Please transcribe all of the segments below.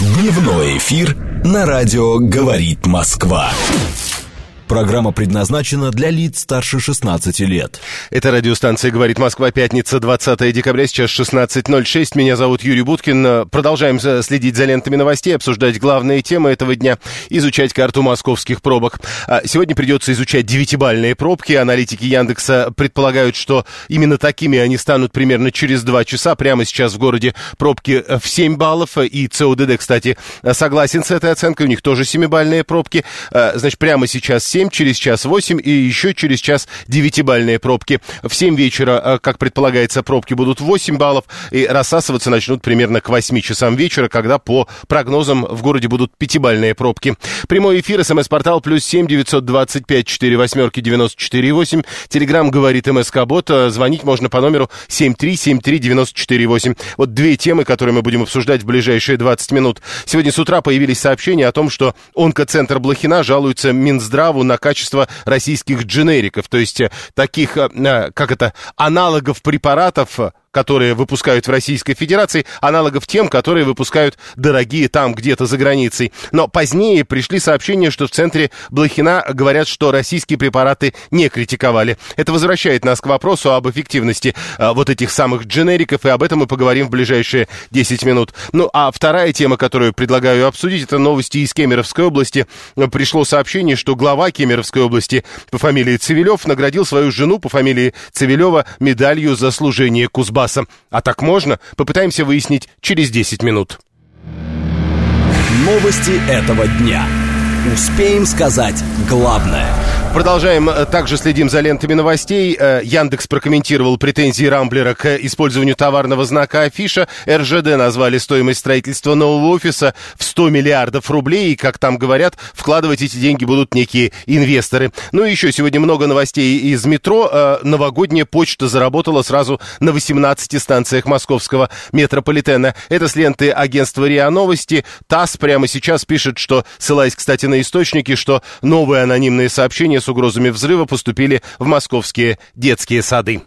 Дневной эфир на радио «Говорит Москва». Программа предназначена для лиц старше 16 лет. Это радиостанция «Говорит Москва», пятница, 20 декабря, сейчас 16:06. Меня зовут Юрий Буткин. Продолжаем следить за лентами новостей, обсуждать главные темы этого дня, изучать карту московских пробок. Сегодня придется изучать 9-бальные пробки. Аналитики Яндекса предполагают, что именно такими они станут примерно через 2 часа. Прямо сейчас в городе пробки в 7 баллов. И ЦОДД, кстати, согласен с этой оценкой. У них тоже 7-бальные пробки. Значит, прямо сейчас 7, через час 8 и еще через час 9-бальные пробки. В 7 вечера, как предполагается, пробки будут 8 баллов и рассасываться начнут примерно к 8 часам вечера, когда по прогнозам в городе будут 5-бальные пробки. Прямой эфир, СМС-портал +7 925 48 94 8. Телеграм «Говорит МСК-бот». Звонить можно по номеру 7373 94 8. Вот 2 темы, которые мы будем обсуждать в ближайшие 20 минут. Сегодня с утра появились сообщения о том, что онкоцентр Блохина жалуется Минздраву на качество российских дженериков, то есть таких, аналогов препаратов, которые выпускают в Российской Федерации, аналогов тем, которые выпускают дорогие там где-то за границей. Но позднее пришли сообщения, что в центре Блохина говорят, что российские препараты не критиковали. Это возвращает нас к вопросу об эффективности вот этих самых дженериков, и об этом мы поговорим в ближайшие 10 минут. Ну, а вторая тема, которую предлагаю обсудить, это новости из Кемеровской области. Пришло сообщение, что глава Кемеровской области по фамилии Цивилев наградил свою жену по фамилии Цивилева медалью за служение Кузбассу. А так можно? Попытаемся выяснить через 10 минут. Новости этого дня. Успеем сказать главное. Продолжаем, также следим за лентами новостей. Яндекс прокомментировал претензии Рамблера к использованию товарного знака афиша. РЖД назвали стоимость строительства нового офиса в 100 миллиардов рублей. И, как там говорят, вкладывать эти деньги будут некие инвесторы. Ну и еще сегодня много новостей из метро. Новогодняя почта заработала сразу на 18 станциях московского метрополитена. Это с ленты агентства РИА Новости. ТАСС прямо сейчас пишет, что, ссылаясь, кстати, на источники, что новые анонимные сообщения с угрозами взрыва поступили в московские детские сады.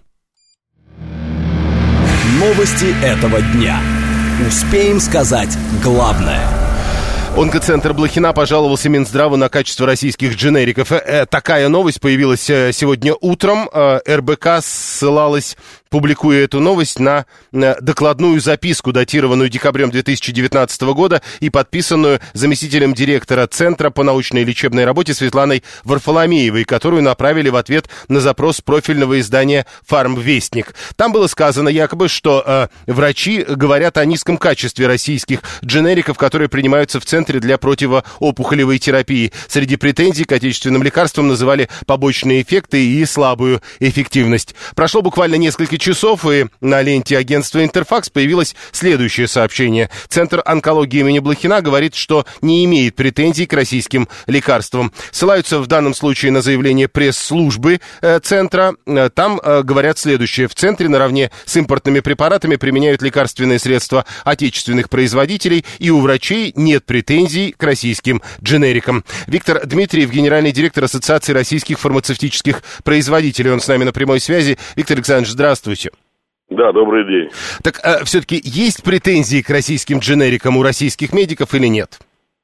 Новости этого дня. Успеем сказать главное. Онкоцентр Блохина пожаловался Минздраву на качество российских дженериков. Такая новость появилась сегодня утром. РБК ссылалась, публикуя эту новость, на докладную записку, датированную декабрем 2019 года и подписанную заместителем директора Центра по научной и лечебной работе Светланой Варфоломеевой, которую направили в ответ на запрос профильного издания «Фармвестник». Там было сказано якобы, что врачи говорят о низком качестве российских дженериков, которые принимаются в Центре для противоопухолевой терапии. Среди претензий к отечественным лекарствам называли побочные эффекты и слабую эффективность. Прошло буквально несколько часов, и на ленте агентства «Интерфакс» появилось следующее сообщение. Центр онкологии имени Блохина говорит, что не имеет претензий к российским лекарствам. Ссылаются в данном случае на заявление пресс-службы Центра. Там говорят следующее. В Центре наравне с импортными препаратами применяют лекарственные средства отечественных производителей, и у врачей нет претензий к российским дженерикам. Виктор Дмитриев, генеральный директор Ассоциации российских фармацевтических производителей. Он с нами на прямой связи. Виктор Александрович, здравствуйте. Да, добрый день. Так все-таки есть претензии к российским дженерикам у российских медиков или нет?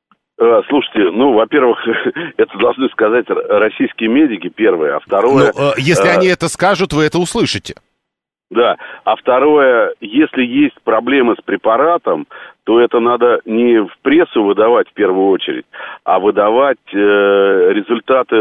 Слушайте, во-первых, это должны сказать российские медики, первое, а второе... Если они это скажут, вы это услышите. Да, а второе, если есть проблемы с препаратом, то это надо не в прессу выдавать в первую очередь, а выдавать результаты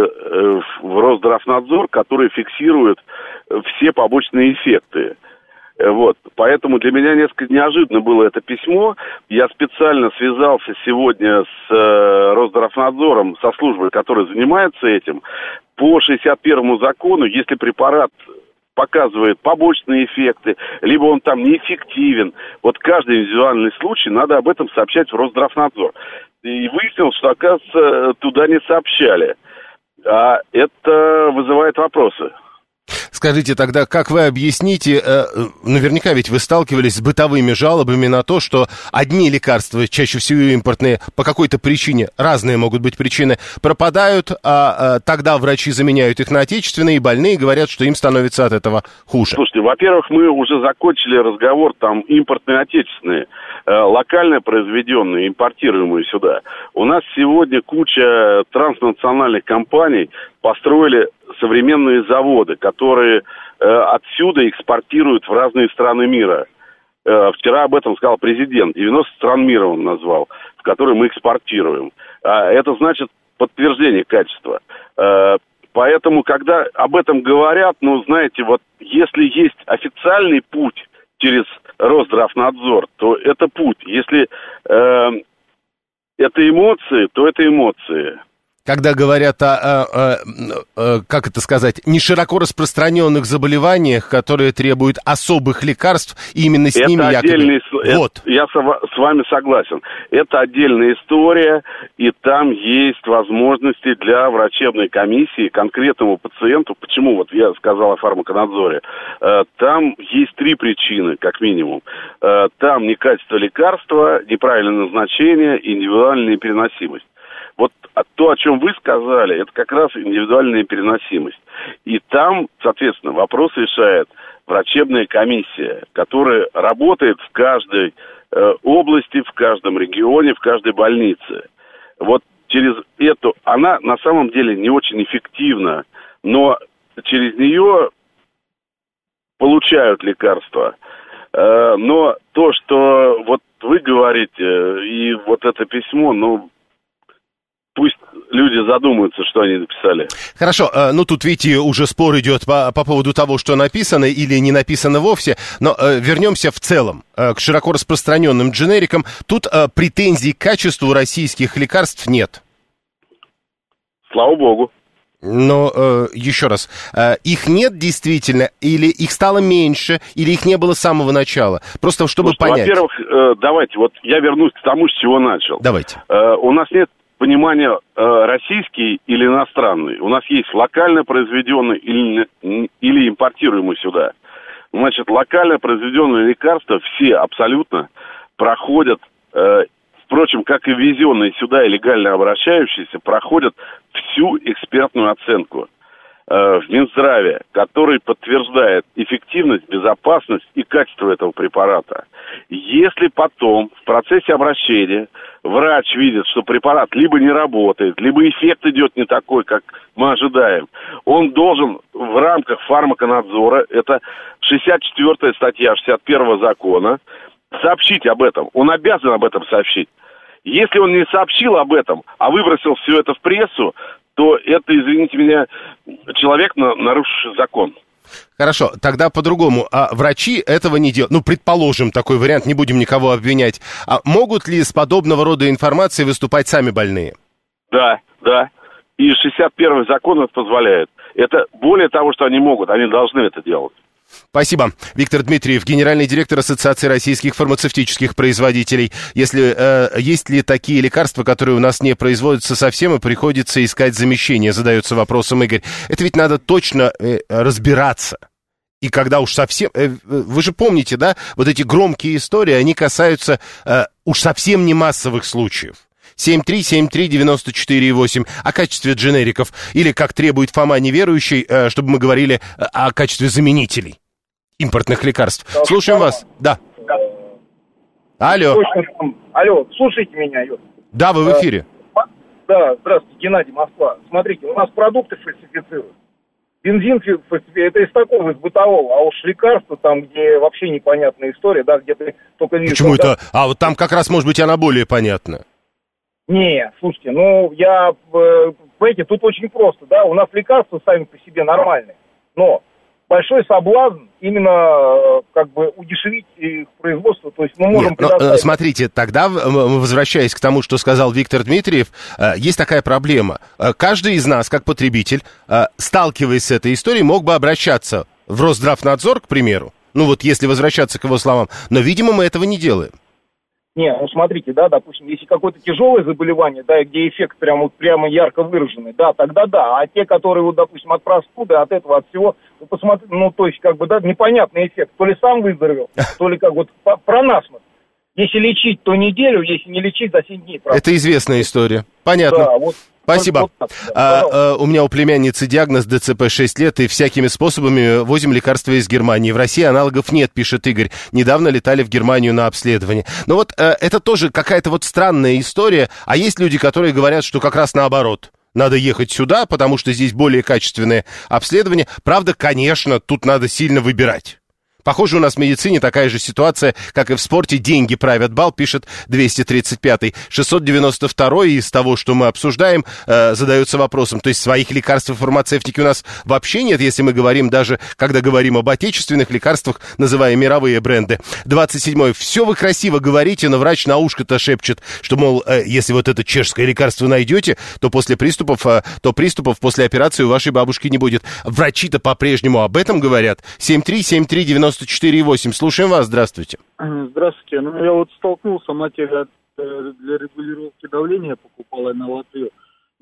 в Росздравнадзор, которые фиксируют все побочные эффекты. Вот, поэтому для меня несколько неожиданно было это письмо. Я специально связался сегодня с Росздравнадзором, со службой, которая занимается этим. По 61-му закону, если препарат показывает побочные эффекты, либо он там неэффективен, вот каждый индивидуальный случай надо об этом сообщать в Росздравнадзор. И выяснилось, что, оказывается, туда не сообщали. А это вызывает вопросы. Скажите тогда, как вы объясните, наверняка ведь вы сталкивались с бытовыми жалобами на то, что одни лекарства, чаще всего импортные, по какой-то причине, разные могут быть причины, пропадают, а тогда врачи заменяют их на отечественные, и больные говорят, что им становится от этого хуже. Слушайте, во-первых, мы уже закончили разговор, там, импортные, отечественные, локально произведенные, импортируемые сюда. У нас сегодня куча транснациональных компаний построили современные заводы, которые отсюда экспортируют в разные страны мира. Вчера об этом сказал президент. 90 стран мира он назвал, в которые мы экспортируем. Это значит подтверждение качества. Поэтому, когда об этом говорят, ну, знаете, вот если есть официальный путь через Росздравнадзор, то это путь. Если это эмоции, то это эмоции. Когда говорят о как это сказать, не широко распространенных заболеваниях, которые требуют особых лекарств, и именно с это ними якобы... Вот. Я с вами согласен. Это отдельная история, и там есть возможности для врачебной комиссии конкретному пациенту. Почему вот я сказал о фармаконадзоре? Там есть 3 причины, как минимум. Там некачество лекарства, неправильное назначение и индивидуальная переносимость. Вот то, о чем вы сказали, это как раз индивидуальная переносимость. И там, соответственно, вопрос решает врачебная комиссия, которая работает в каждой области, в каждом регионе, в каждой больнице. Вот через эту... Она на самом деле не очень эффективна, но через нее получают лекарства. Но то, что вот вы говорите, и вот это письмо, ну... Пусть люди задумаются, что они написали. Хорошо, ну тут, видите, уже спор идет по поводу того, что написано или не написано вовсе, но вернемся в целом к широко распространенным дженерикам. Тут претензий к качеству российских лекарств нет. Слава богу. Но еще раз, их нет действительно, или их стало меньше, или их не было с самого начала? Просто чтобы понять. Во-первых, давайте, вот я вернусь к тому, с чего начал. Давайте. У нас нет понимание российский или иностранный. У нас есть локально произведенный или импортируемый сюда. Значит, локально произведенные лекарства все абсолютно проходят, впрочем, как и ввезенные сюда и легально обращающиеся, проходят всю экспертную оценку в Минздраве, который подтверждает эффективность, безопасность и качество этого препарата. Если потом в процессе обращения врач видит, что препарат либо не работает, либо эффект идет не такой, как мы ожидаем, он должен в рамках фармаконадзора, это 64-я статья 61-го закона, сообщить об этом. Он обязан об этом сообщить. Если он не сообщил об этом, а выбросил все это в прессу, то это, извините меня, человек, нарушивший закон. Хорошо, тогда по-другому. А врачи этого не делают. Ну, предположим, такой вариант, не будем никого обвинять. А могут ли с подобного рода информацией выступать сами больные? Да. И 61-й закон это позволяет. Это более того, что они могут, они должны это делать. Спасибо. Виктор Дмитриев, генеральный директор Ассоциации российских фармацевтических производителей. Есть ли такие лекарства, которые у нас не производятся совсем, и приходится искать замещение, задается вопросом Игорь. Это ведь надо точно разбираться. И когда уж совсем... Вы же помните, да, вот эти громкие истории, они касаются уж совсем не массовых случаев. 7373948 о качестве дженериков. Или, как требует Фома неверующий, чтобы мы говорили о качестве заменителей импортных лекарств. Слушаем вас. Да. Алло. Алло, слушайте меня, Юр. Да, вы в эфире. Да, здравствуйте, Геннадий, Москва. Смотрите, у нас продукты фальсифицируют. Бензин фальсифицирует, это из такого, из бытового. А уж лекарства, там, где вообще непонятная история, да, где ты только видишь... Почему это? А вот там как раз, может быть, она более понятна. Не, слушайте, понимаете, тут очень просто, да, у нас лекарства сами по себе нормальные, но большой соблазн именно удешевить их производство, то есть мы можем предоставить... Смотрите, тогда, возвращаясь к тому, что сказал Виктор Дмитриев, есть такая проблема. Каждый из нас, как потребитель, сталкиваясь с этой историей, мог бы обращаться в Росздравнадзор, к примеру, ну вот если возвращаться к его словам, но, видимо, мы этого не делаем. Не, ну смотрите, да, допустим, если какое-то тяжелое заболевание, да, где эффект прямо ярко выраженный, да, тогда да. А те, которые, вот, допустим, от простуды, от этого, от всего, ну, посмотрите, ну, то есть, как бы, да, непонятный эффект. То ли сам выздоровел, то ли как вот про насморк. Если лечить, то неделю, если не лечить, за 7 дней. Правда. Это известная история. Понятно. Да, вот. Спасибо. У меня у племянницы диагноз ДЦП 6 лет, и всякими способами возим лекарства из Германии. В России аналогов нет, пишет Игорь. Недавно летали в Германию на обследование. Но вот это тоже какая-то вот странная история. А есть люди, которые говорят, что как раз наоборот. Надо ехать сюда, потому что здесь более качественное обследование. Правда, конечно, тут надо сильно выбирать. Похоже, у нас в медицине такая же ситуация, как и в спорте. Деньги правят бал, пишет 235-й. 692-й из того, что мы обсуждаем, задается вопросом. То есть своих лекарств и фармацевтики у нас вообще нет, если мы говорим даже, когда говорим об отечественных лекарствах, называя мировые бренды. 27-й. Все вы красиво говорите, но врач на ушко-то шепчет, что, мол, если вот это чешское лекарство найдете, то после приступов после операции у вашей бабушки не будет. Врачи-то по-прежнему об этом говорят. 7373948. Слушаем вас, здравствуйте. Здравствуйте. Ну, я вот столкнулся, материя для регулировки давления покупала на Латвию.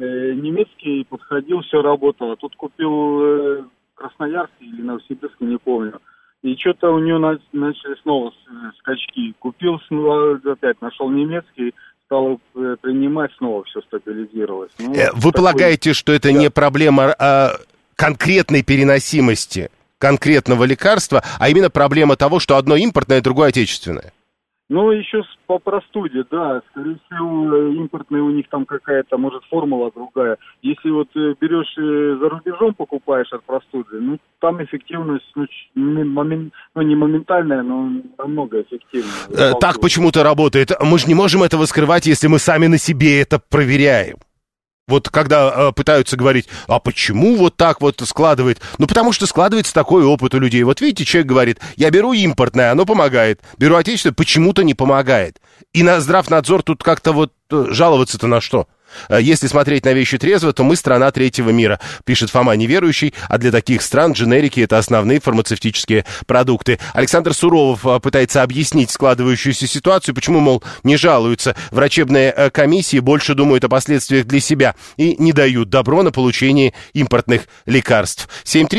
Немецкий подходил, все работало. Тут купил в Красноярске или Новосибирске, не помню. И что-то у нее начали снова скачки. Купил, опять нашел немецкий, стал принимать, снова все стабилизировалось. Ну, вы полагаете, что это не проблема конкретной переносимости конкретного лекарства, а именно проблема того, что одно импортное, другое отечественное? Ну, еще по простуде, да. Скорее всего, импортные у них там какая-то, может, формула другая. Если вот берешь за рубежом, покупаешь от простуды, ну, там эффективность, не моментальная, но намного эффективнее. Так почему-то работает. Мы же не можем этого скрывать, если мы сами на себе это проверяем. Вот когда пытаются говорить, а почему вот так вот складывает? Ну, потому что складывается такой опыт у людей. Вот видите, человек говорит, я беру импортное, оно помогает. Беру отечественное, почему-то не помогает. И на здравнадзор тут как-то вот жаловаться-то на что? Если смотреть на вещи трезво, то мы страна третьего мира, пишет Фома Неверующий, а для таких стран дженерики — это основные фармацевтические продукты. Александр Суровов пытается объяснить складывающуюся ситуацию, почему, мол, не жалуются. Врачебные комиссии больше думают о последствиях для себя и не дают добро на получение импортных лекарств.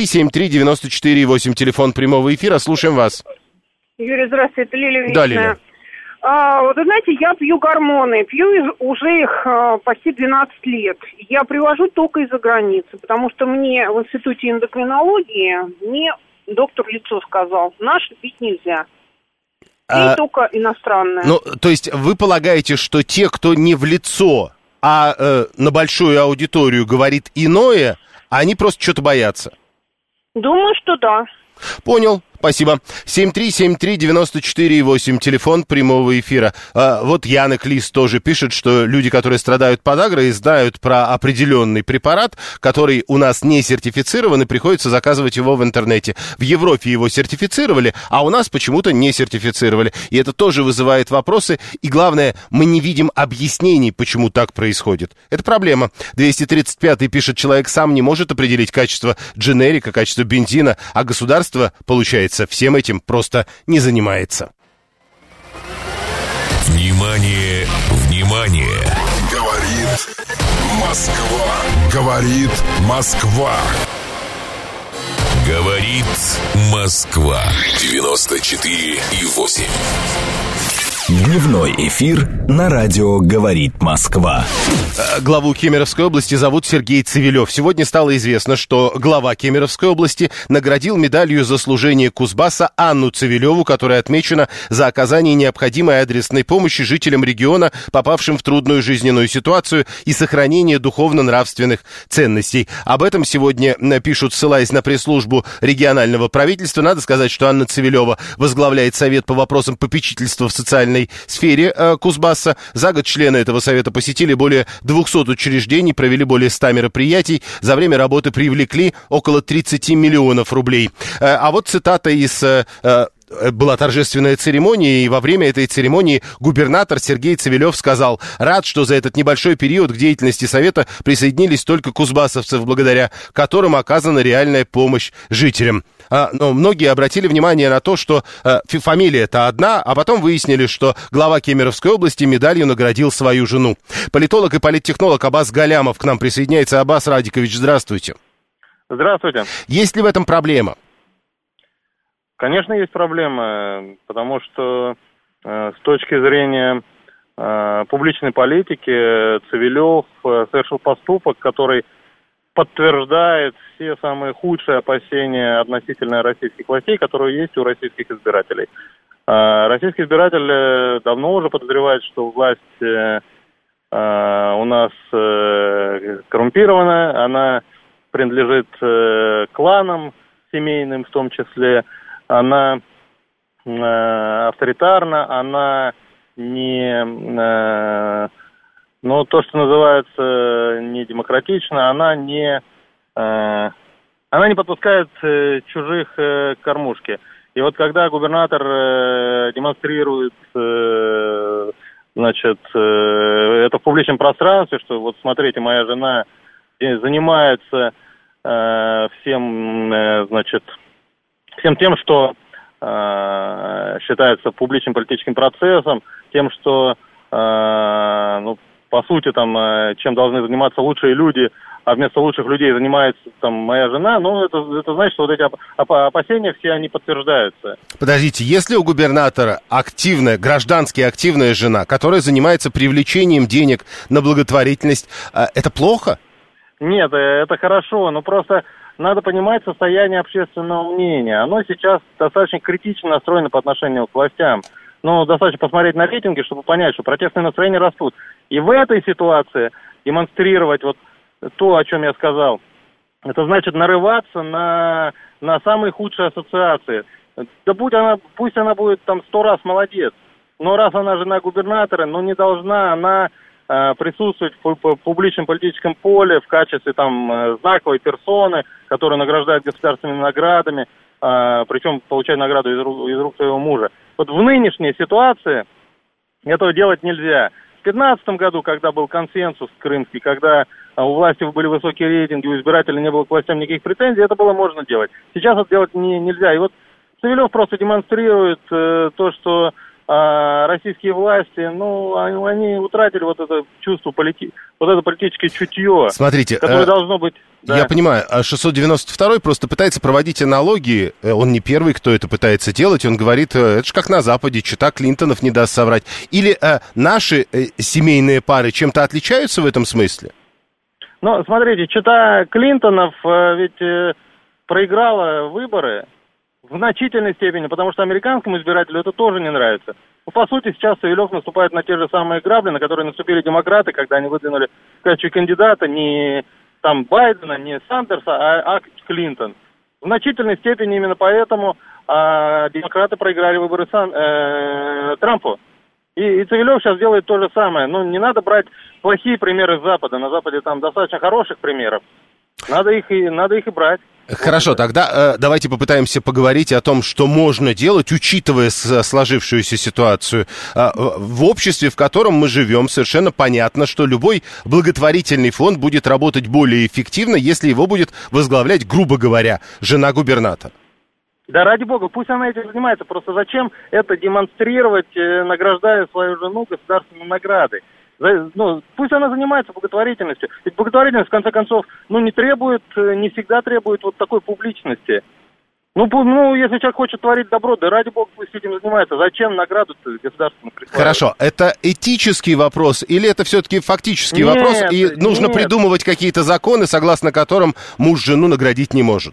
7373948, телефон прямого эфира, слушаем вас. Юрий, здравствуйте, это Лилия Вечная. Да, Лиля. Вот, знаете, я пью гормоны, пью уже их почти 12 лет. Я привожу только из-за границы, потому что мне в институте эндокринологии мне доктор лицо сказал, наши пить нельзя. И только иностранные. Ну, то есть вы полагаете, что те, кто не в лицо, а на большую аудиторию говорит иное, они просто что-то боятся? Думаю, что да. Понял. Спасибо. 7373948, телефон прямого эфира. Вот Янек Лис тоже пишет, что люди, которые страдают подагрой, знают про определенный препарат, который у нас не сертифицирован, и приходится заказывать его в интернете. В Европе его сертифицировали, а у нас почему-то не сертифицировали. И это тоже вызывает вопросы. И главное, мы не видим объяснений, почему так происходит. Это проблема. 235-й пишет, человек сам не может определить качество дженерика, качество бензина, а государство, получается, всем этим просто не занимается. Внимание, внимание! Говорит Москва. Говорит Москва. Говорит Москва. 94,8. Дневной эфир на радио «Говорит Москва». Главу Кемеровской области зовут Сергей Цивилев. Сегодня стало известно, что глава Кемеровской области наградил медалью за служение Кузбасса Анну Цивилеву, которая отмечена за оказание необходимой адресной помощи жителям региона, попавшим в трудную жизненную ситуацию, и сохранение духовно-нравственных ценностей. Об этом сегодня пишут, ссылаясь на пресс-службу регионального правительства. Надо сказать, что Анна Цивилева возглавляет совет по вопросам попечительства в социальной сфере Кузбасса. За год члены этого совета посетили более 200 учреждений, провели более 100 мероприятий. За время работы привлекли около 30 миллионов рублей. А вот цитата из была торжественная церемония, и во время этой церемонии губернатор Сергей Цивилев сказал: рад, что за этот небольшой период к деятельности Совета присоединились только кузбассовцы, благодаря которым оказана реальная помощь жителям. Но многие обратили внимание на то, что фамилия-то одна, а потом выяснили, что глава Кемеровской области медалью наградил свою жену. Политолог и политтехнолог Аббас Галямов к нам присоединяется. Аббас Радикович, здравствуйте. Здравствуйте. Есть ли в этом проблема? Конечно, есть проблема, потому что с точки зрения публичной политики Цивилев совершил поступок, который подтверждает все самые худшие опасения относительно российских властей, которые есть у российских избирателей. Российский избиратель давно уже подозревает, что власть у нас коррумпирована, она принадлежит кланам семейным в том числе, она авторитарна, она не... Но то, что называется не демократично, она не подпускает чужих к кормушке. И вот когда губернатор демонстрирует, это в публичном пространстве, что вот смотрите, моя жена занимается всем тем, что считается публичным политическим процессом, тем, что по сути, чем должны заниматься лучшие люди, а вместо лучших людей занимается моя жена, это значит, что вот эти опасения все они подтверждаются. Подождите, если у губернатора граждански активная жена, которая занимается привлечением денег на благотворительность, это плохо? Нет, это хорошо, но просто надо понимать состояние общественного мнения. Оно сейчас достаточно критично настроено по отношению к властям. Достаточно посмотреть на рейтинги, чтобы понять, что протестные настроения растут. И в этой ситуации демонстрировать вот то, о чем я сказал, это значит нарываться на самые худшие ассоциации. Да пусть она будет 100 раз молодец, но раз она жена губернатора, не должна она присутствовать в публичном политическом поле в качестве знаковой персоны, которую награждают государственными наградами, причем получает награду из рук своего мужа. Вот в нынешней ситуации этого делать нельзя. В 2015 году, когда был консенсус крымский, когда у власти были высокие рейтинги, у избирателей не было к властям никаких претензий, это было можно делать. Сейчас это делать нельзя. И вот Цивилев просто демонстрирует то, что российские власти, они утратили вот это чувство, вот это политическое чутье. Смотрите, которое должно быть... Да. Я понимаю, 692-й просто пытается проводить аналогии, он не первый, кто это пытается делать, он говорит, это же как на Западе, чета Клинтонов не даст соврать. Или наши семейные пары чем-то отличаются в этом смысле? Смотрите, чета Клинтонов ведь проиграла выборы в значительной степени, потому что американскому избирателю это тоже не нравится. По сути, сейчас Цивилев наступает на те же самые грабли, на которые наступили демократы, когда они выдвинули в качестве кандидата не Байдена, не Сандерса, а Клинтон. В значительной степени именно поэтому демократы проиграли выборы Трампу. И Цивилев сейчас делает то же самое. Не надо брать плохие примеры с Запада. На Западе достаточно хороших примеров. Надо их и брать. Хорошо, тогда давайте попытаемся поговорить о том, что можно делать, учитывая сложившуюся ситуацию. В обществе, в котором мы живем, совершенно понятно, что любой благотворительный фонд будет работать более эффективно, если его будет возглавлять, грубо говоря, жена губернатора. Да ради бога, пусть она этим занимается. Просто зачем это демонстрировать, награждая свою жену государственной наградой? Пусть она занимается благотворительностью. Ведь благотворительность, в конце концов, не всегда требует вот такой публичности. Если человек хочет творить добро, да ради бога, пусть этим занимается. Зачем награду-то государственную присваивать? Хорошо, это этический вопрос или это все-таки фактический вопрос, и нужно придумывать какие-то законы, согласно которым муж жену наградить не может?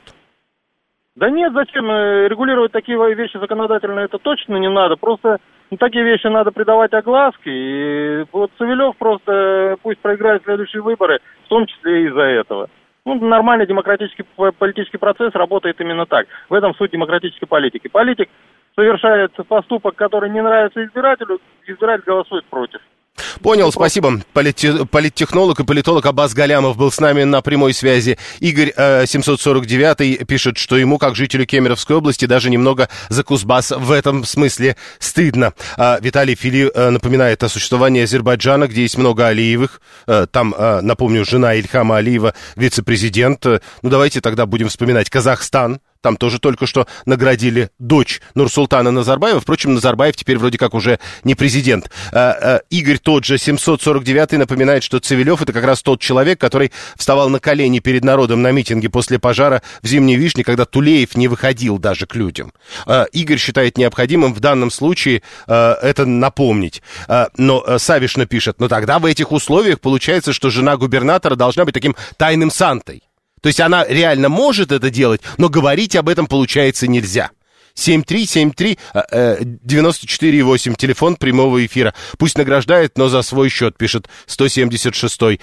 Да нет, зачем? Регулировать такие вещи законодательно это точно не надо. Просто такие вещи надо придавать огласке. И вот Цивилев просто пусть проиграет следующие выборы, в том числе и из-за этого. Нормальный демократический политический процесс работает именно так. В этом суть демократической политики. Политик совершает поступок, который не нравится избирателю, избиратель голосует против. Понял, спасибо. Политтехнолог и политолог Аббас Галямов был с нами на прямой связи. Игорь 749 пишет, что ему, как жителю Кемеровской области, даже немного за Кузбасс в этом смысле стыдно. Виталий Фили напоминает о существовании Азербайджана, где есть много Алиевых. Там, напомню, жена Ильхама Алиева, вице-президент. Ну, давайте тогда будем вспоминать Казахстан. Там тоже только что наградили дочь Нурсултана Назарбаева. Впрочем, Назарбаев теперь вроде как уже не президент. Игорь тот же, 749-й, напоминает, что Цивилев — это как раз тот человек, который вставал на колени перед народом на митинге после пожара в Зимней Вишне, когда Тулеев не выходил даже к людям. Игорь считает необходимым в данном случае это напомнить. Но Савиш напишет, но тогда в этих условиях получается, что жена губернатора должна быть таким тайным Сантой. То есть она реально может это делать, но говорить об этом, получается, нельзя. 7373948, телефон прямого эфира. Пусть награждает, но за свой счет, пишет 176-й.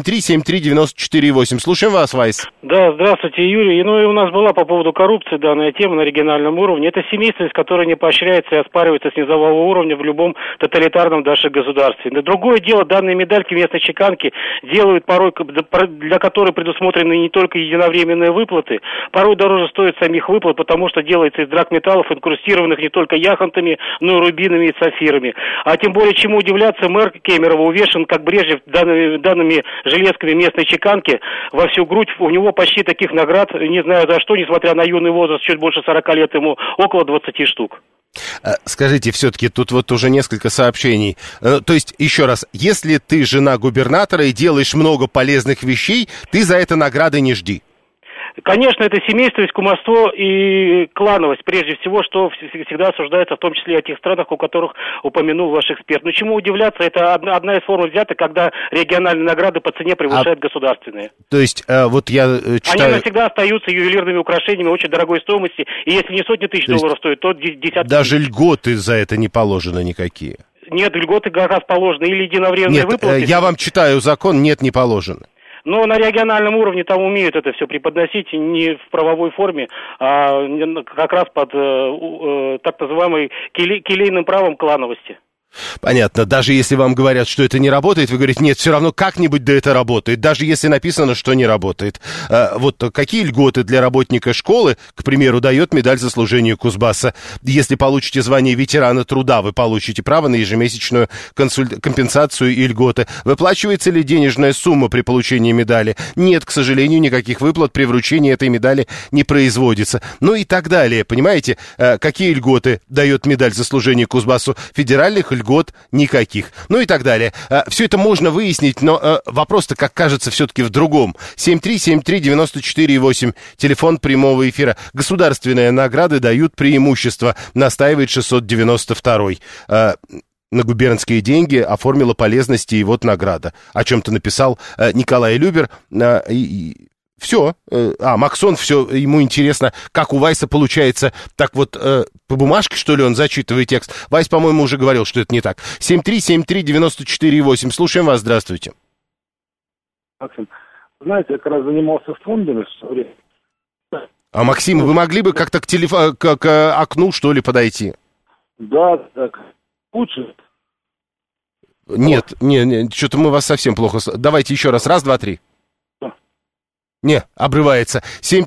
7373948. Слушаем вас, Вайс. Да, здравствуйте, Юрий. Ну и у нас была по поводу коррупции данная тема на региональном уровне. Это семейственность, которая не поощряется и оспаривается с низового уровня в любом тоталитарном даже государстве. Но другое дело, данные медальки местной чеканки делают порой, для которой предусмотрены не только единовременные выплаты, порой дороже стоят самих выплат, потому что делается из драгметаллов, инкрустированных не только яхонтами, но и рубинами и сафирами. А тем более, чему удивляться, мэр Кемерово увешан, как Брежнев, данными железками местной чеканки во всю грудь. У него почти таких наград, не знаю за что, несмотря на юный возраст, чуть больше 40 лет ему, около 20 штук. Скажите, все-таки тут вот уже несколько сообщений. То есть, еще раз, если ты жена губернатора и делаешь много полезных вещей, ты за это награды не жди. Конечно, это семейственность, кумовство и клановость, прежде всего, что всегда осуждается, в том числе и о тех странах, у которых упомянул ваш эксперт. Но чему удивляться, это одна из форм взята, когда региональные награды по цене превышают государственные. То есть, вот я читаю... Они навсегда остаются ювелирными украшениями очень дорогой стоимости, и если не сотни тысяч долларов стоит, то десятки даже тысяч. Льготы за это не положено никакие? Нет, льготы как раз положены, или единовременные выплаты. Нет, я вам читаю закон, нет, не положено. Но на региональном уровне там умеют это все преподносить не в правовой форме, а как раз под так называемым келейным правом клановости. Понятно. Даже если вам говорят, что это не работает, вы говорите, нет, все равно как-нибудь да это работает. Даже если написано, что не работает. Вот какие льготы для работника школы, к примеру, дает медаль за служение Кузбасса? Если получите звание ветерана труда, вы получите право на ежемесячную компенсацию и льготы. Выплачивается ли денежная сумма при получении медали? Нет, к сожалению, никаких выплат при вручении этой медали не производится. Ну и так далее. Понимаете, какие льготы дает медаль за служение Кузбассу? Федеральных льгот никаких. Ну и так далее. Все это можно выяснить, но вопрос-то, как кажется, все-таки в другом. 7373948, телефон прямого эфира. Государственные награды дают преимущество, настаивает 692-й. На губернские деньги оформила полезности, и вот награда. О чем-то написал Николай Любер. Все. Максон, все, ему интересно, как у Вайса получается. Так вот, по бумажке, что ли, он зачитывает текст? Вайс, по-моему, уже говорил, что это не так. 7373948. Слушаем вас, здравствуйте. Максим, знаете, я как раз занимался фондами в свое время. Максим, вы могли бы как-то к окну, что ли, подойти? Да, так. Лучше. Нет, что-то мы вас совсем плохо... Давайте еще раз. Раз, два, три. Не, обрывается.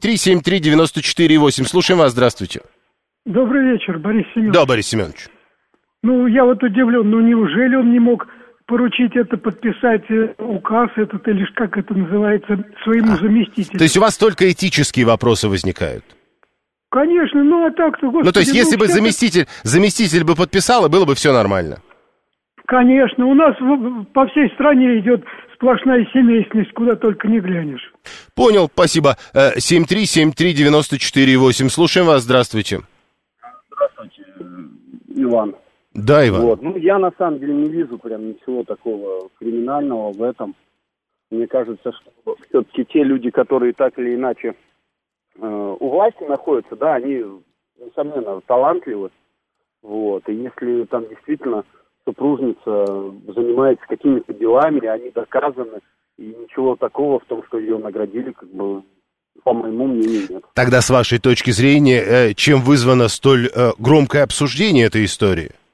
7373948. Слушаем вас, здравствуйте. Добрый вечер, Борис Семенович. Да, Борис Семенович. Ну, я вот удивлен, неужели он не мог поручить это, подписать указ этот, или как это называется, своему заместителю? То есть у вас только этические вопросы возникают? Конечно, а так-то, господи... Ну, то есть, если бы заместитель бы подписал, и было бы все нормально? Конечно, у нас по всей стране идет сплошная семейственность, куда только не глянешь. Понял, спасибо. 7373948. Слушаем вас, здравствуйте. Здравствуйте, Иван. Да, Иван. Вот. Я на самом деле не вижу прям ничего такого криминального в этом. Мне кажется, что все-таки те люди, которые так или иначе у власти находятся, да, они, несомненно, талантливы. Вот. И если там действительно супружница занимается какими-то делами, они доказаны, и ничего такого в том, что ее наградили, по моему мнению, нет. Тогда, с вашей точки зрения, чем вызвано столь громкое обсуждение этой истории?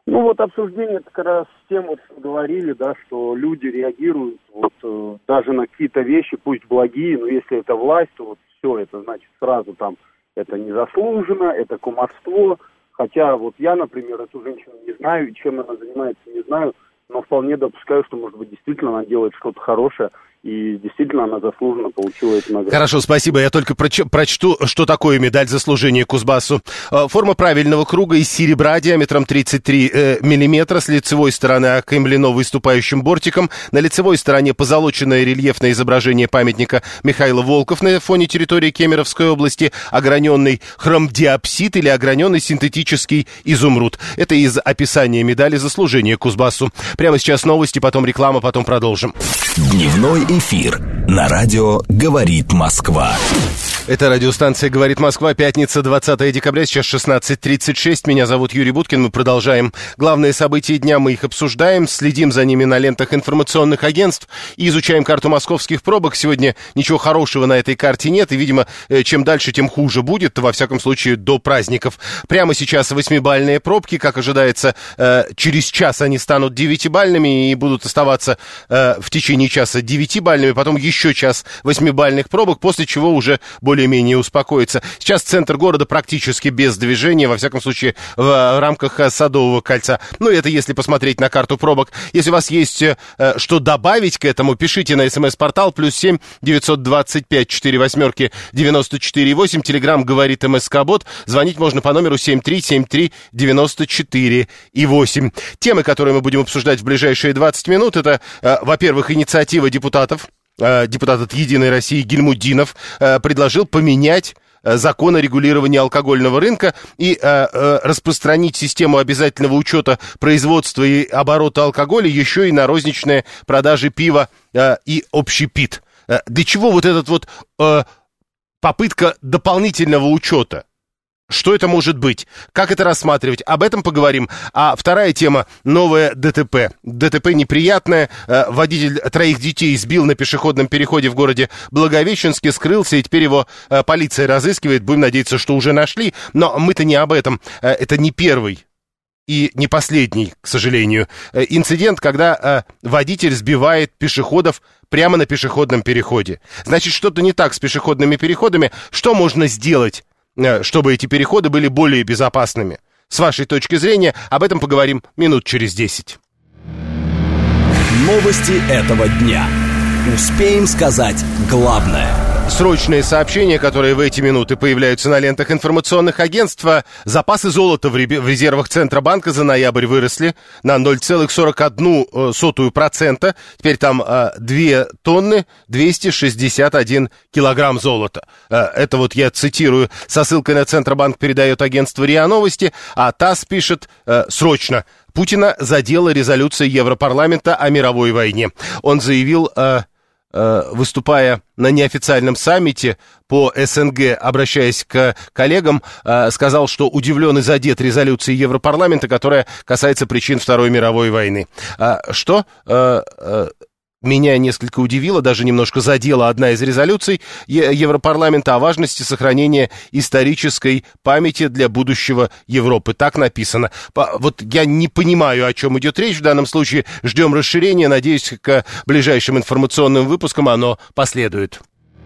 Ну вот обсуждение как раз с тем, вот, что говорили, да, что люди реагируют вот даже на какие-то вещи, пусть благие, но если это власть, то вот все это значит сразу там это незаслуженно, это кумовство. Хотя вот я, например, эту женщину не знаю, чем она занимается, не знаю, но вполне допускаю, что, может быть, действительно она делает что-то хорошее, и действительно она заслуженно получила эту награду. Хорошо, спасибо. Я только прочту, что такое медаль за служение Кузбассу. Форма правильного круга из серебра диаметром 33 миллиметра, с лицевой стороны окаймлено выступающим бортиком. На лицевой стороне позолоченное рельефное изображение памятника Михаила Волков на фоне территории Кемеровской области, ограненный хромдиапсид или ограненный синтетический изумруд. Это из описания медали за служение Кузбассу. Прямо сейчас новости, потом реклама, потом продолжим. Дневной эфир на радио «Говорит Москва». Это радиостанция «Говорит Москва», пятница, 20 декабря, сейчас 16:36. Меня зовут Юрий Буткин, мы продолжаем главные события дня, мы их обсуждаем, следим за ними на лентах информационных агентств и изучаем карту московских пробок. Сегодня ничего хорошего на этой карте нет, и, видимо, чем дальше, тем хуже будет, во всяком случае, до праздников. Прямо сейчас 8-бальные пробки, как ожидается, через час они станут 9-бальными и будут оставаться в течение часа 9-бальными, потом еще час 8-бальных пробок, после чего уже более-менее успокоится. Сейчас центр города практически без движения, во всяком случае, в рамках Садового кольца. Ну, это если посмотреть на карту пробок. Если у вас есть что добавить к этому, пишите на СМС-портал +7 925 48 94 8. Телеграм говорит МСК-бот. Звонить можно по номеру 7373 94 8. Темы, которые мы будем обсуждать в ближайшие 20 минут, это, во-первых, инициатива депутатов. Депутат от «Единой России» Гильмуддинов предложил поменять закон о регулировании алкогольного рынка и распространить систему обязательного учета производства и оборота алкоголя еще и на розничные продажи пива и общепит. Для чего вот этот вот попытка дополнительного учета? Что это может быть? Как это рассматривать? Об этом поговорим. А вторая тема – новое ДТП. ДТП неприятное. Водитель 3 детей сбил на пешеходном переходе в городе Благовещенске, скрылся, и теперь его полиция разыскивает. Будем надеяться, что уже нашли. Но мы-то не об этом. Это не первый и не последний, к сожалению, инцидент, когда водитель сбивает пешеходов прямо на пешеходном переходе. Значит, что-то не так с пешеходными переходами. Что можно сделать, чтобы эти переходы были более безопасными? С вашей точки зрения, об этом поговорим минут через 10. Новости этого дня. Успеем сказать главное. Срочные сообщения, которые в эти минуты появляются на лентах информационных агентств. Запасы золота в резервах Центробанка за ноябрь выросли на 0,41%. Теперь там 2 тонны 261 килограмм золота. Это вот я цитирую со ссылкой на Центробанк, передает агентство РИА Новости, а ТАСС пишет срочно. Путина задела резолюция Европарламента о мировой войне. Он заявил, выступая на неофициальном саммите по СНГ, обращаясь к коллегам, сказал, что удивлен и задет резолюцией Европарламента, которая касается причин Второй мировой войны. Что меня несколько удивило, даже немножко задела одна из резолюций Европарламента о важности сохранения исторической памяти для будущего Европы. Так написано. Вот я не понимаю, о чем идет речь в данном случае. Ждем расширения. Надеюсь, к ближайшим информационным выпускам оно последует.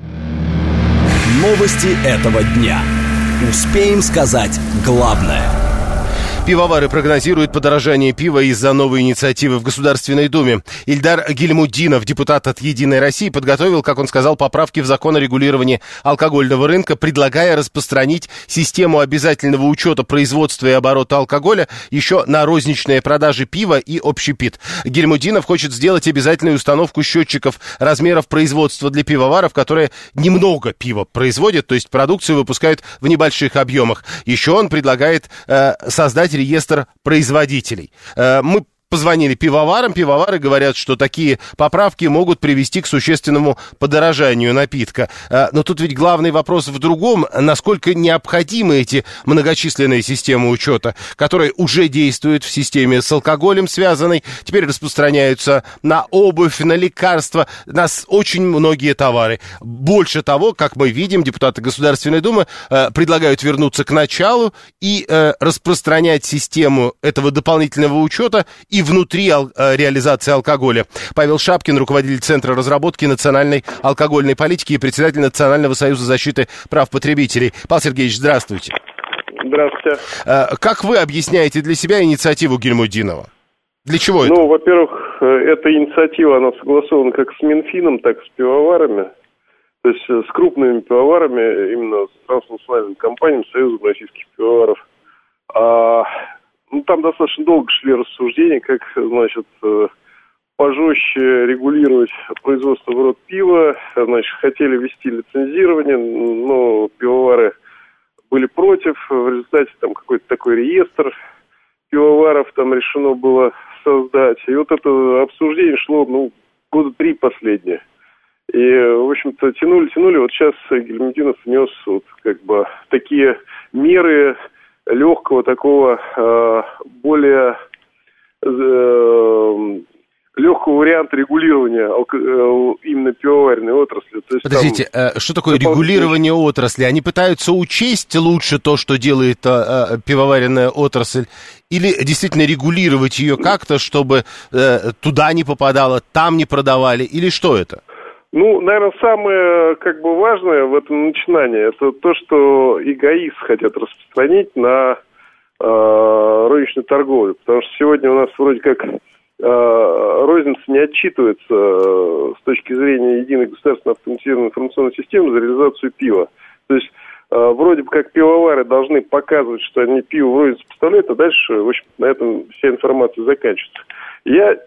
Новости этого дня. Успеем сказать главное. Пивовары прогнозируют подорожание пива из-за новой инициативы в Государственной Думе. Ильдар Гильмуддинов, депутат от «Единой России», подготовил, как он сказал, поправки в закон о регулировании алкогольного рынка, предлагая распространить систему обязательного учета производства и оборота алкоголя еще на розничные продажи пива и общепит. Гильмуддинов хочет сделать обязательную установку счетчиков размеров производства для пивоваров, которые немного пива производят, то есть продукцию выпускают в небольших объемах. Еще он предлагает создать реестр производителей. Мы позвонили пивоварам, пивовары говорят, что такие поправки могут привести к существенному подорожанию напитка. Но тут ведь главный вопрос в другом, насколько необходимы эти многочисленные системы учета, которые уже действуют в системе с алкоголем связанной, теперь распространяются на обувь, на лекарства, на очень многие товары. Больше того, как мы видим, депутаты Государственной Думы предлагают вернуться к началу и распространять систему этого дополнительного учета и внутри реализации алкоголя. Павел Шапкин, руководитель Центра разработки национальной алкогольной политики и председатель Национального союза защиты прав потребителей. Павел Сергеевич, здравствуйте. Здравствуйте. Как вы объясняете для себя инициативу Гильмудинова? Для чего это? Ну, во-первых, эта инициатива, она согласована как с Минфином, так и с пивоварами. То есть с крупными пивоварами, именно с транснациональными компаниями Союзом российских пивоваров. Там достаточно долго шли рассуждения, как, значит, пожестче регулировать производство в рот пива. Значит, хотели ввести лицензирование, но пивовары были против. В результате там какой-то такой реестр пивоваров там решено было создать. И вот это обсуждение шло, года 3 последние. И, в общем-то, тянули. Вот сейчас Гильмудинов внес вот как бы такие меры легкого такого, более легкого варианта регулирования именно пивоваренной отрасли. То есть, подождите, что такое регулирование отрасли? Они пытаются учесть лучше то, что делает пивоваренная отрасль, или действительно регулировать ее как-то, чтобы туда не попадало, там не продавали, или что это? Наверное, самое важное в этом начинании, это то, что эгоист хотят распространить на розничную торговлю. Потому что сегодня у нас вроде как розница не отчитывается с точки зрения единой государственной автоматизированной информационной системы за реализацию пива. То есть вроде бы как пивовары должны показывать, что они пиво в розницу поставляют, а дальше, в общем, на этом вся информация заканчивается. Я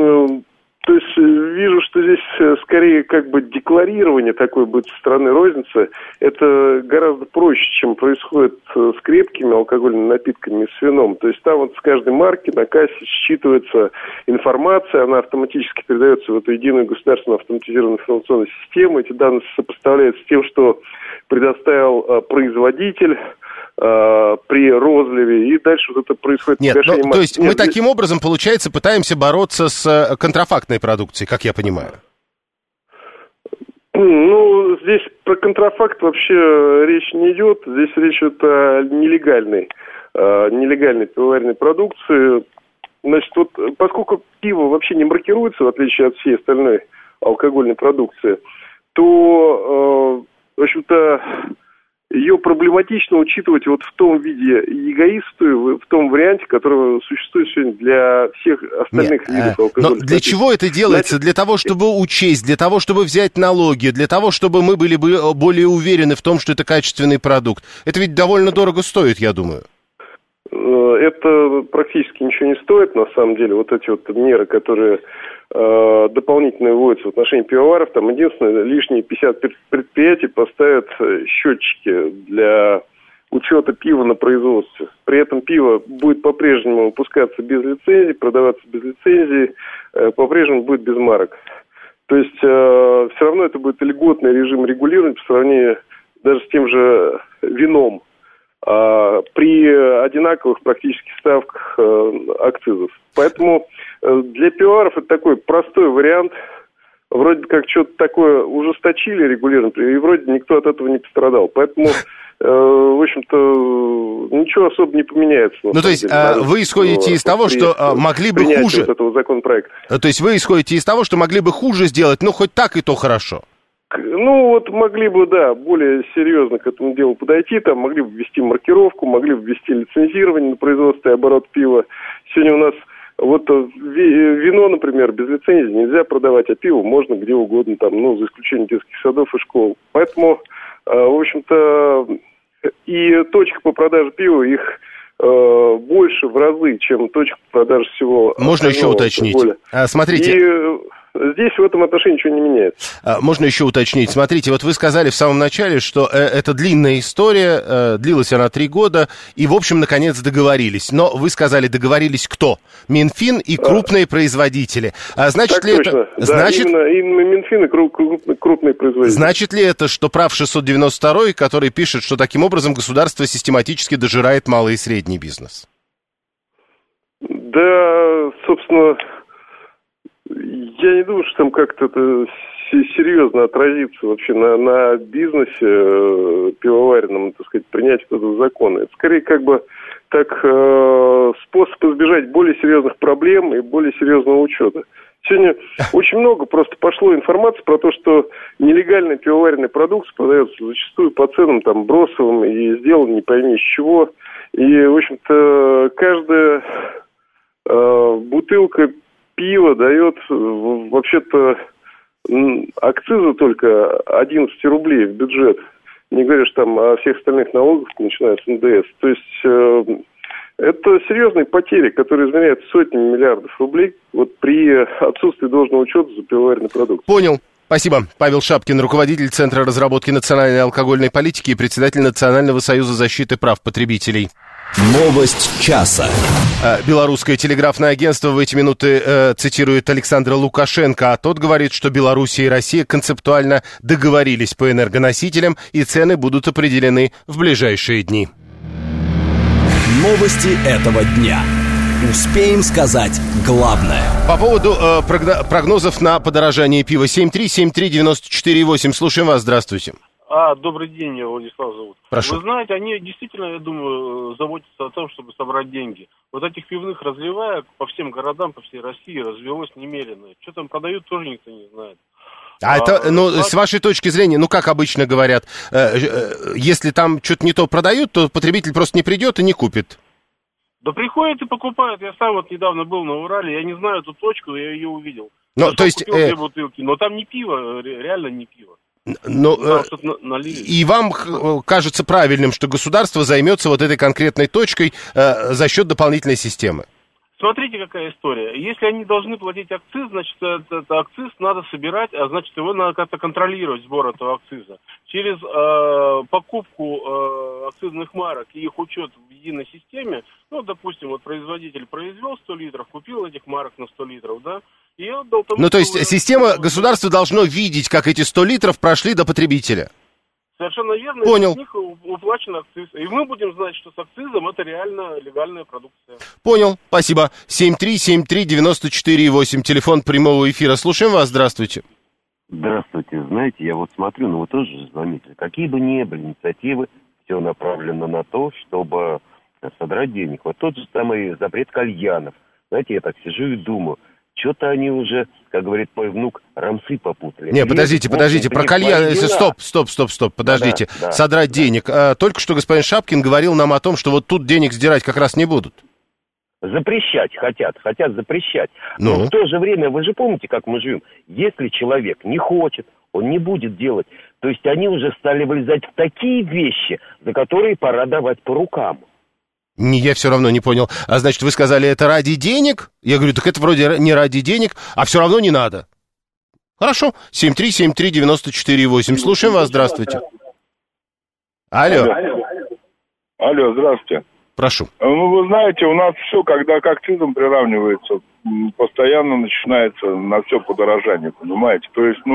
вижу, что здесь скорее декларирование такое будет со стороны розницы. Это гораздо проще, чем происходит с крепкими алкогольными напитками и с вином. То есть там вот с каждой марки на кассе считывается информация, она автоматически передается в эту единую государственную автоматизированную информационную систему. Эти данные сопоставляются с тем, что предоставил производитель при розливе, и дальше вот это происходит. Нет, то есть мы таким образом, получается, пытаемся бороться с контрафактной продукцией, как я понимаю. Здесь про контрафакт вообще речь не идет. Здесь речь идет о нелегальной пивоваренной продукции. Значит, вот поскольку пиво вообще не маркируется, в отличие от всей остальной алкогольной продукции, то, в общем-то, ее проблематично учитывать вот в том виде эгоисту, в том варианте, который существует сегодня для всех остальных видов алкоголя. Но для чего это делается? Значит, для того, чтобы учесть, для того, чтобы взять налоги, для того, чтобы мы были более уверены в том, что это качественный продукт. Это ведь довольно дорого стоит, я думаю. Это практически ничего не стоит, на самом деле. Вот эти вот меры, которые дополнительно вводятся в отношении пивоваров, там единственное, лишние 50 предприятий поставят счетчики для учета пива на производстве. При этом пиво будет по-прежнему выпускаться без лицензии, продаваться без лицензии, по-прежнему будет без марок. То есть все равно это будет льготный режим регулирования по сравнению даже с тем же вином, при одинаковых практически ставках акцизов. Поэтому для пивоваров это такой простой вариант. Вроде как что-то такое ужесточили регулирование, и вроде никто от этого не пострадал. Поэтому, в общем-то, ничего особо не поменяется. То есть вы исходите из того, что могли бы хуже... Вот этого законопроекта. То есть вы исходите из того, что могли бы хуже сделать, хоть так и то хорошо. Могли бы, да, более серьезно к этому делу подойти, там могли бы ввести маркировку, могли бы ввести лицензирование на производство и оборот пива. Сегодня у нас вино, например, без лицензии нельзя продавать, а пиво можно где угодно, за исключением детских садов и школ. Поэтому, в общем-то, и точек по продаже пива, их больше в разы, чем точек по продаже всего. Можно еще уточнить? Смотрите. здесь в этом отношении ничего не меняется. Можно еще уточнить? Смотрите, вот вы сказали в самом начале, что это длинная история, длилась она 3 года, и, в общем, наконец договорились. Но вы сказали, договорились кто? Минфин и крупные производители. Значит ли точно. это... Значит... Именно Минфин и крупные производители. Значит ли это, что прав 692, который пишет, что таким образом государство систематически дожирает малый и средний бизнес? Да, собственно... Я не думаю, что там как-то это серьезно отразится вообще на бизнесе пивоваренном, так сказать, принятие этого закона. Это скорее как бы так способ избежать более серьезных проблем и более серьезного учета. Сегодня очень много просто пошло информации про то, что нелегальная пивоваренная продукция продается зачастую по ценам там бросовым и сделана не пойми из чего. И, в общем-то, каждая бутылка пиво дает вообще-то акциза только 11 рублей в бюджет. Не говоришь там о всех остальных налогах, начиная с НДС. То есть это серьезные потери, которые измеряются сотнями миллиардов рублей вот при отсутствии должного учета за пивоваренной продукцией. Понял. Спасибо. Павел Шапкин, руководитель Центра разработки национальной алкогольной политики и председатель Национального союза защиты прав потребителей. Новость часа. Белорусское телеграфное агентство в эти минуты цитирует Александра Лукашенко, а тот говорит, что Белоруссия и Россия концептуально договорились по энергоносителям, и цены будут определены в ближайшие дни. Новости этого дня. Успеем сказать главное. По поводу прогнозов на подорожание пива 7373948. Слушаем вас, здравствуйте. Добрый день, меня Владислав зовут. Прошу. Вы знаете, они действительно, я думаю, заботятся о том, чтобы собрать деньги. Вот этих пивных разливаек по всем городам, по всей России развелось немерено. Что там продают, тоже никто не знает. С вашей точки зрения, как обычно говорят, если там что-то не то продают, то потребитель просто не придет и не купит. Да приходят и покупают. Я сам вот недавно был на Урале, я не знаю эту точку, я ее увидел. Купил 2 бутылки, но там не пиво, реально не пиво. И вам кажется правильным, что государство займется вот этой конкретной точкой за счет дополнительной системы? Смотрите, какая история. Если они должны платить акциз, значит, этот акциз надо собирать, а значит, его надо как-то контролировать, сбор этого акциза. Через покупку акцизных марок и их учет в единой системе, допустим, вот производитель произвел 100 литров, купил этих марок на 100 литров, да, и отдал тому... то есть система, государство должно видеть, как эти 100 литров прошли до потребителя. Совершенно верно. Понял. И с них уплачен акциз. И мы будем знать, что с акцизом это реально легальная продукция. Понял. Спасибо. 7373948. Телефон прямого эфира. Слушаем вас. Здравствуйте. Здравствуйте. Знаете, я вот смотрю, вы тоже заметили, какие бы ни были инициативы, все направлено на то, чтобы содрать денег. Вот тот же самый запрет кальянов. Знаете, я так сижу и думаю, что-то они уже, как говорит мой внук, рамсы попутали. Не, подождите, про кальян... Стоп, подождите. Да. Содрать денег. Только что господин Шапкин говорил нам о том, что вот тут денег сдирать как раз не будут. Запрещать хотят запрещать. Но в то же время, вы же помните, как мы живем. Если человек не хочет, он не будет делать. То есть они уже стали вылезать в такие вещи, за которые пора давать по рукам. Я все равно не понял. Значит, вы сказали, это ради денег? Я говорю, так это вроде не ради денег, а все равно не надо. Хорошо. 7373948. Слушаем вас. Здравствуйте. Алло, здравствуйте. Прошу. Вы знаете, у нас все, когда к акцизам приравнивается, постоянно начинается на все подорожание, понимаете? То есть,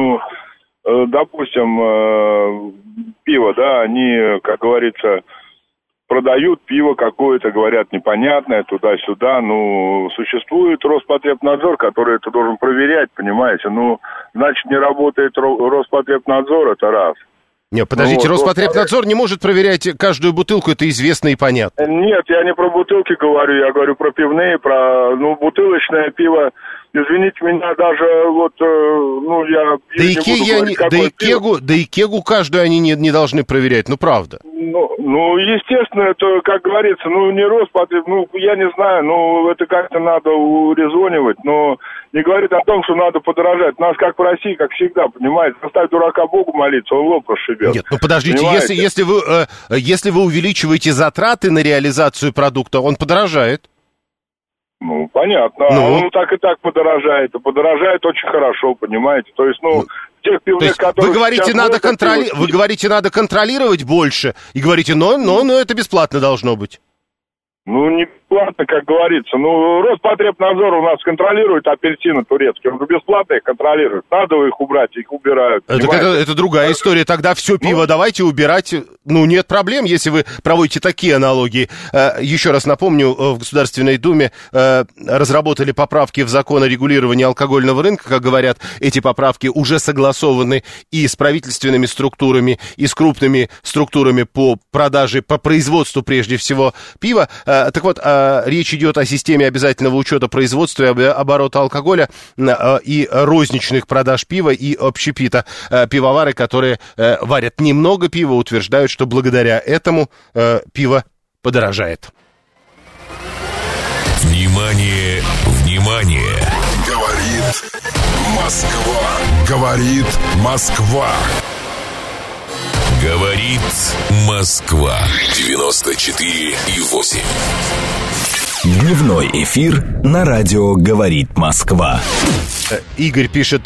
допустим, пиво, да, они, как говорится, продают пиво какое-то, говорят, непонятное, туда-сюда. Существует Роспотребнадзор, который это должен проверять, понимаете? Значит, не работает Роспотребнадзор, это раз. Нет, подождите, Роспотребнадзор не может проверять каждую бутылку, это известно и понятно. Нет, я не про бутылки говорю, я говорю про пивные, про, бутылочное пиво. Извините меня, даже Да и кегу каждую они не должны проверять, правда. Естественно, это, как говорится, не Роспотреб, я не знаю, это как-то надо урезонивать, но не говорит о том, что надо подорожать. Нас, как в России, как всегда, понимаете, заставь дурака Богу молиться, он лоб расшибет. Нет, подождите, если вы увеличиваете затраты на реализацию продукта, он подорожает. Ну, понятно. Ну. Он так и так подорожает. И подорожает очень хорошо, понимаете? То есть, тех пивных, которые... Вы говорите, вы говорите, надо контролировать больше. И говорите, но это бесплатно должно быть. Ну, не бесплатно, как говорится. Ну, Роспотребнадзор у нас контролирует апельсины турецкие. Он же бесплатно их контролирует. Надо их убрать, их убирают. Это другая история. Тогда все пиво давайте убирать. Ну, нет проблем, если вы проводите такие аналогии. Еще раз напомню, в Государственной Думе разработали поправки в закон о регулировании алкогольного рынка. Как говорят, эти поправки уже согласованы и с правительственными структурами, и с крупными структурами по продаже, по производству, прежде всего, пива. Так вот, речь идет о системе обязательного учета производства и оборота алкоголя и розничных продаж пива и общепита. Пивовары, которые варят немного пива, утверждают, что благодаря этому пиво подорожает. Внимание, внимание! Говорит Москва. Говорит Москва. Говорит Москва. 94,8. Дневной эфир на радио «Говорит Москва». Игорь пишет,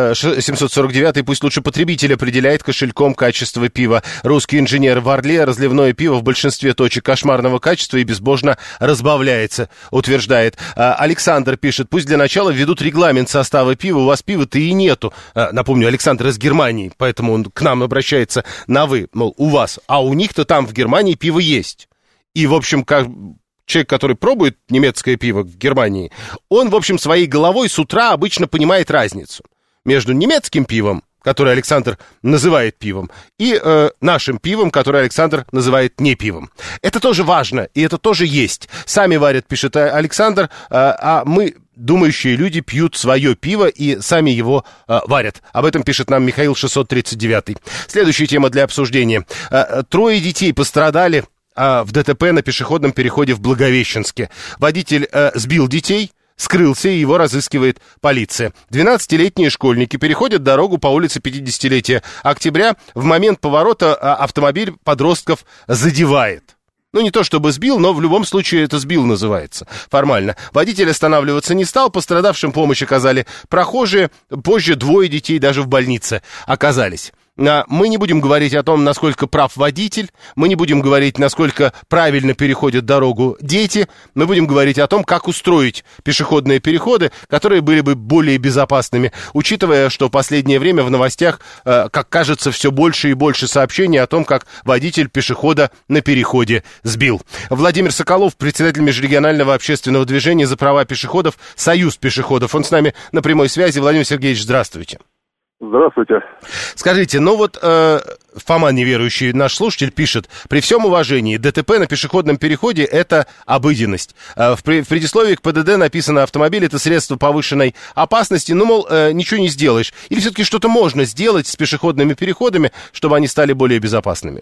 749-й, пусть лучше потребитель определяет кошельком качество пива. Русский инженер в Орле разливное пиво в большинстве точек кошмарного качества и безбожно разбавляется, утверждает. Александр пишет, пусть для начала введут регламент состава пива, у вас пива-то и нету. Напомню, Александр из Германии, поэтому он к нам обращается на «вы», мол, у вас, а у них-то там в Германии пиво есть. И, в общем, как... Человек, который пробует немецкое пиво в Германии, он, в общем, своей головой с утра обычно понимает разницу между немецким пивом, которое Александр называет пивом, и нашим пивом, которое Александр называет не пивом. Это тоже важно, и это тоже есть. Сами варят, пишет Александр, а мы... Думающие люди пьют свое пиво и сами его варят. Об этом пишет нам Михаил 639. Следующая тема для обсуждения. 3 детей пострадали в ДТП на пешеходном переходе в Благовещенске. Водитель сбил детей, скрылся, и его разыскивает полиция. 12-летние школьники переходят дорогу по улице 50-летия октября. В момент поворота автомобиль подростков задевает. Ну, не то чтобы сбил, но в любом случае это сбил называется формально. Водитель останавливаться не стал, пострадавшим помощь оказали прохожие. Позже 2 детей даже в больнице оказались. Мы не будем говорить о том, насколько прав водитель, мы не будем говорить, насколько правильно переходят дорогу дети, мы будем говорить о том, как устроить пешеходные переходы, которые были бы более безопасными, учитывая, что в последнее время в новостях, как кажется, все больше и больше сообщений о том, как водитель пешехода на переходе сбил. Владимир Соколов, председатель межрегионального общественного движения за права пешеходов «Союз пешеходов». Он с нами на прямой связи. Владимир Сергеевич, здравствуйте. Здравствуйте. Скажите, Фома, неверующий наш слушатель, пишет, при всем уважении, ДТП на пешеходном переходе – это обыденность. В предисловии к ПДД написано, автомобиль – это средство повышенной опасности, ничего не сделаешь. Или все-таки что-то можно сделать с пешеходными переходами, чтобы они стали более безопасными?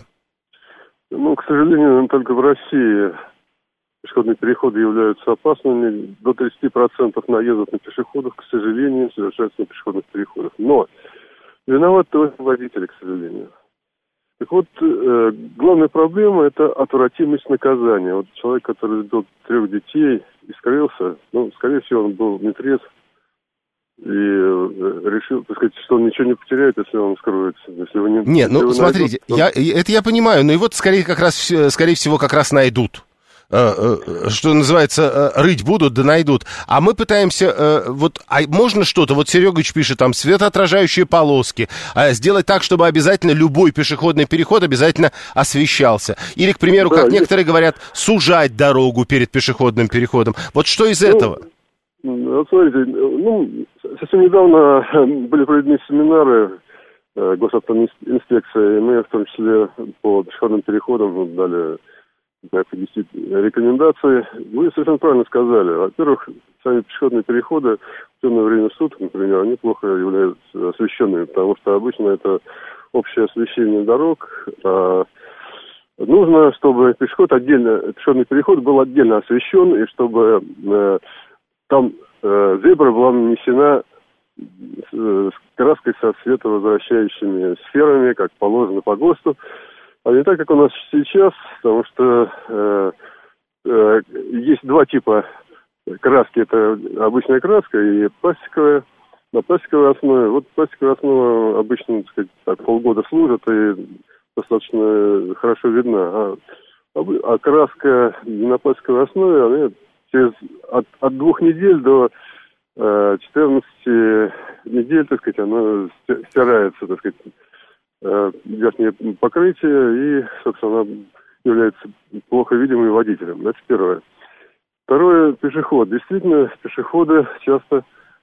К сожалению, только в России пешеходные переходы являются опасными. До 30% наездов на пешеходов, к сожалению, совершаются на пешеходных переходах. Но виноват только водитель, к сожалению. Так вот, главная проблема – это отвратимость наказания. Вот человек, который сбил 3 детей и скрылся, скорее всего, он был нетрезв и решил, так сказать, что он ничего не потеряет, если он скроется. Если его смотрите, это я понимаю, но его скорее всего, как раз найдут. Что называется, рыть будут, да найдут. А мы пытаемся, можно что-то, Серегович пишет, там, светоотражающие полоски, сделать так, чтобы обязательно любой пешеходный переход обязательно освещался. Или, к примеру, как некоторые говорят, сужать дорогу перед пешеходным переходом. Вот что из этого? Смотрите, совсем недавно были проведены семинары госавтоинспекции, и мы, в том числе, по пешеходным переходам дали рекомендации. Вы совершенно правильно сказали. Во-первых, сами пешеходные переходы в темное время суток, например, они плохо являются освещенными, потому что обычно это общее освещение дорог. Нужно, чтобы пешеходный переход был отдельно освещен, и чтобы там зебра была нанесена с краской со световозвращающими сферами, как положено по ГОСТу. А не так, как у нас сейчас, потому что есть 2 типа краски, это обычная краска и пластиковая, на пластиковой основе. Вот пластиковая основа обычно, так сказать, так, полгода служит и достаточно хорошо видна. А краска на пластиковой основе, она от 2 недель до 14 недель, так сказать, она стирается, так сказать, верхнее покрытие, и, собственно, она является плохо видимым водителем. Это первое. Второе, пешеход. Действительно, пешеходы часто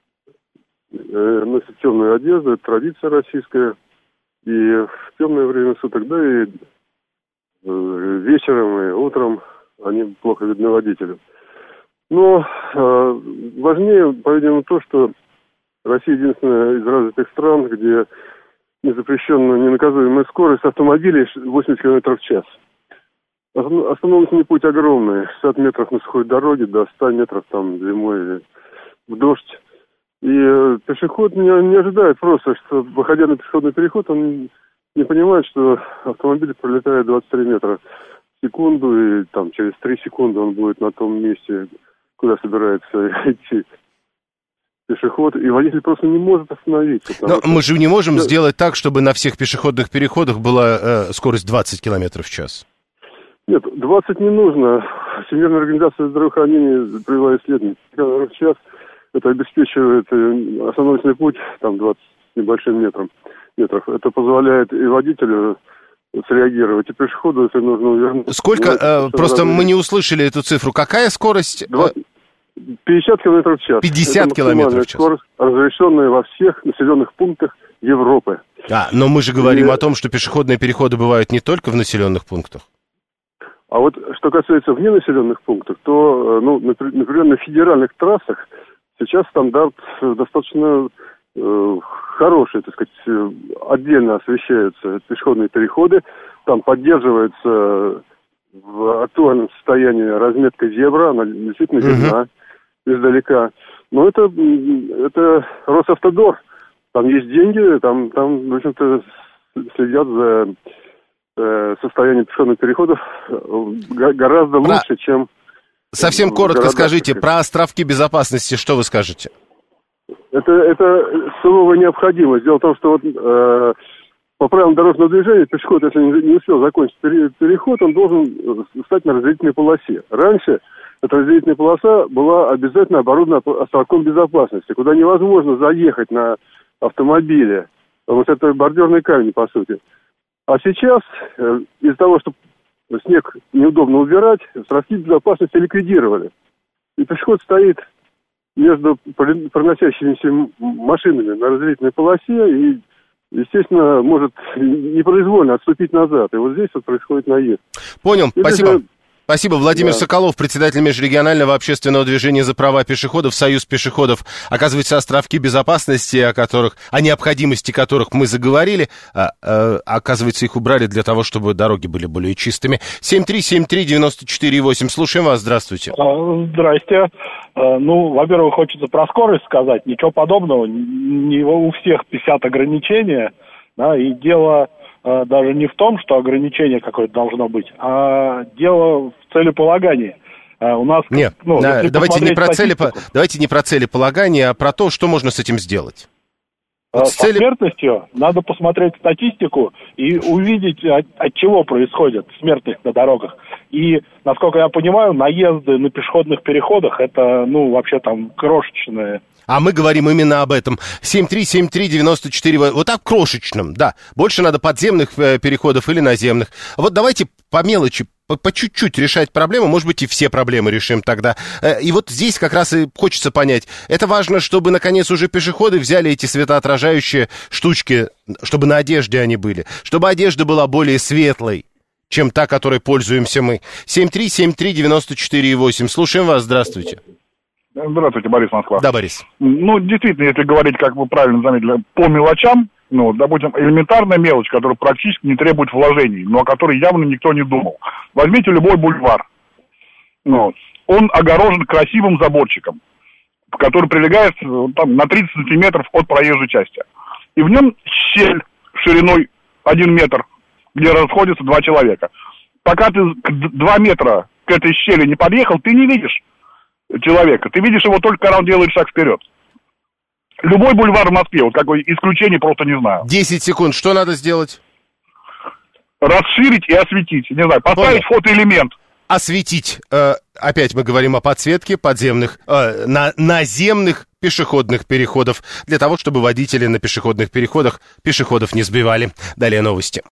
носят темную одежду, это традиция российская, и в темное время суток, да, и вечером, и утром они плохо видны водителям. Но важнее, по-видимому, то, что Россия единственная из развитых стран, где не запрещена ненаказуемая скорость автомобилей 80 км в час. Остановочный путь огромный, 60 метров на сухой дороге, до 100 метров там зимой или в дождь. И пешеход не ожидает просто, что, выходя на пешеходный переход, он не понимает, что автомобиль пролетает 23 метра в секунду, и там через 3 секунды он будет на том месте, куда собирается идти пешеход, и водитель просто не может остановиться. Но мы же не можем сделать так, чтобы на всех пешеходных переходах была скорость 20 км в час. Нет, 20 не нужно. Всемирная организация здравоохранения провела исследование. В час это обеспечивает остановочный путь, там 20 с небольшим метров. Это позволяет и водителю среагировать, и пешеходу, если нужно увернуть. Сколько? Просто мы не услышали эту цифру. Какая скорость? 50 км в час. 50 км в час. Скорость, разрешенная во всех населенных пунктах Европы. Но мы же говорим о том, что пешеходные переходы бывают не только в населенных пунктах. А вот что касается вненаселенных пунктов, то, например, на федеральных трассах сейчас стандарт достаточно хороший, так сказать, отдельно освещаются пешеходные переходы, там поддерживается в актуальном состоянии разметка зебра, она действительно видна издалека. Но это Росавтодор, там есть деньги, там в общем-то, следят за состояние пешеходных переходов гораздо лучше, чем... Совсем коротко скажите, про островки безопасности что вы скажете? Это суровая необходимость. Дело в том, что вот по правилам дорожного движения пешеход, если не успел закончить переход, он должен встать на разделительной полосе. Раньше эта разделительная полоса была обязательно оборудована островком безопасности, куда невозможно заехать на автомобиле, потому что это бордюрный камень, по сути. А сейчас, из-за того, что снег неудобно убирать, островки безопасности ликвидировали. И пешеход стоит между проносящимися машинами на разделительной полосе и, естественно, может непроизвольно отступить назад. И вот здесь вот происходит наезд. Понял, спасибо. Спасибо. Владимир Соколов, председатель межрегионального общественного движения за права пешеходов, Союз пешеходов. Оказывается, островки безопасности, о необходимости которых мы заговорили, оказывается, их убрали для того, чтобы дороги были более чистыми. 7373948. Слушаем вас. Здравствуйте. Здрасте. Во-первых, хочется про скорость сказать. Ничего подобного. Не у всех 50 ограничения. Да, и дело... даже не в том, что ограничение какое-то должно быть, а дело в целеполагании. У нас... Нет, давайте не про целеполагание, а про то, что можно с этим сделать. Со смертностью надо посмотреть статистику и увидеть, от чего происходит смертность на дорогах. И, насколько я понимаю, наезды на пешеходных переходах, это, вообще там крошечные. А мы говорим именно об этом. 7373948. Вот так крошечном, да. Больше надо подземных переходов или наземных. Вот давайте по мелочи, по чуть-чуть решать проблему. Может быть, и все проблемы решим тогда. И вот здесь как раз и хочется понять. Это важно, чтобы, наконец, уже пешеходы взяли эти светоотражающие штучки, чтобы на одежде они были. Чтобы одежда была более светлой, чем та, которой пользуемся мы. 7373948. Слушаем вас. Здравствуйте. Здравствуйте, Борис, Москва. Да, Борис. Действительно, если говорить, как вы правильно заметили, по мелочам, допустим, элементарная мелочь, которая практически не требует вложений, но о которой явно никто не думал. Возьмите любой бульвар. Он огорожен красивым заборчиком, который прилегает на 30 сантиметров от проезжей части. И в нем щель шириной 1 метр, где расходятся 2 человека. Пока ты 2 метра к этой щели не подъехал, ты не видишь, человека. Ты видишь его только, когда он делает шаг вперед. Любой бульвар в Москве, вот какое исключение, просто не знаю. 10 секунд, что надо сделать? Расширить и осветить. Не знаю, поставить фотоэлемент. Осветить. Опять мы говорим о подсветке подземных, наземных пешеходных переходов, для того, чтобы водители на пешеходных переходах пешеходов не сбивали. Далее новости.